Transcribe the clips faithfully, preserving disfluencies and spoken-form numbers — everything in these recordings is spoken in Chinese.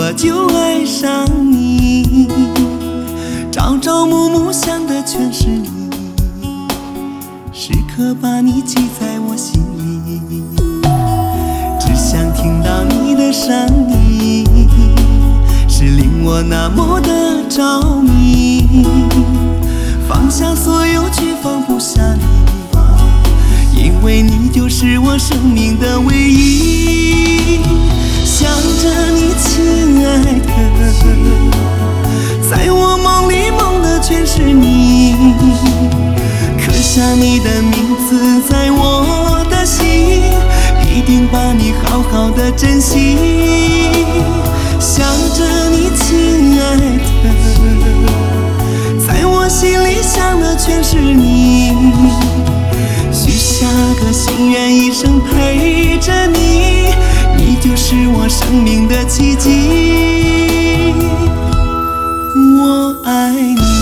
我就爱上你，朝朝暮暮想的全是你，时刻把你记在我心里，只想听到你的声音，是令我那么的着迷，放下所有却放不下你，因为你就是我生命的唯一。想着你亲爱的，在我梦里梦的全是你，刻下你的名字在我的心，一定把你好好的珍惜。想着你亲爱的，在我心里想的全是你，许下个心愿，一生陪着你，你就是我生命的奇迹，我爱你。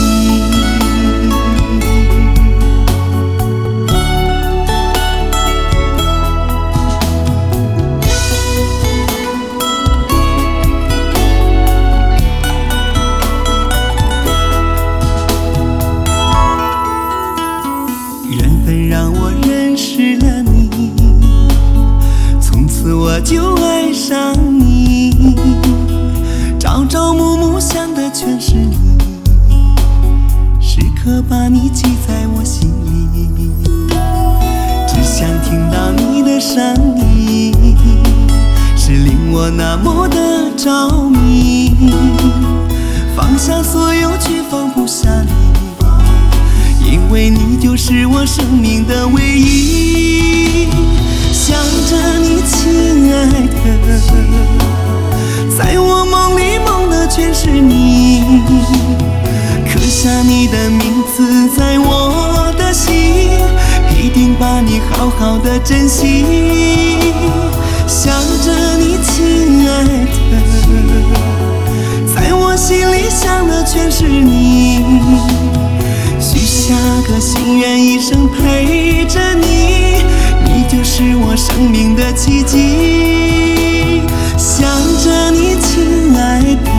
缘分让我认识了你，从此我就爱上你，朝朝暮暮想的全是你，时刻把你记在我心里，只想听到你的声音，是令我那么的着迷，放下所有却放不下你，因为你就是我生命的唯一。想着你亲爱的，在我梦里梦的全是你，刻下你的名字在我的心，一定把你好好的珍惜。想着你亲爱的，在我心里想的全是你，许下个心愿，一生陪着你，你就是我生命的奇迹。想着你亲爱的，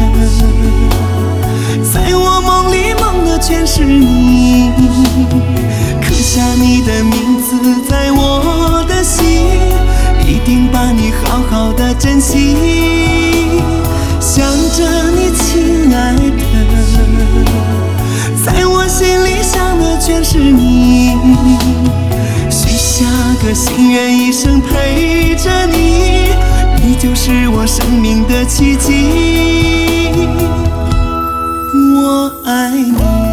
在我梦里梦的全是你，刻下你的名字在我的心，一定把你好好的珍惜。想着你亲爱的，在我心里想的全是你，许下个心愿，一生陪着你，你就是我生命的奇迹，我爱你。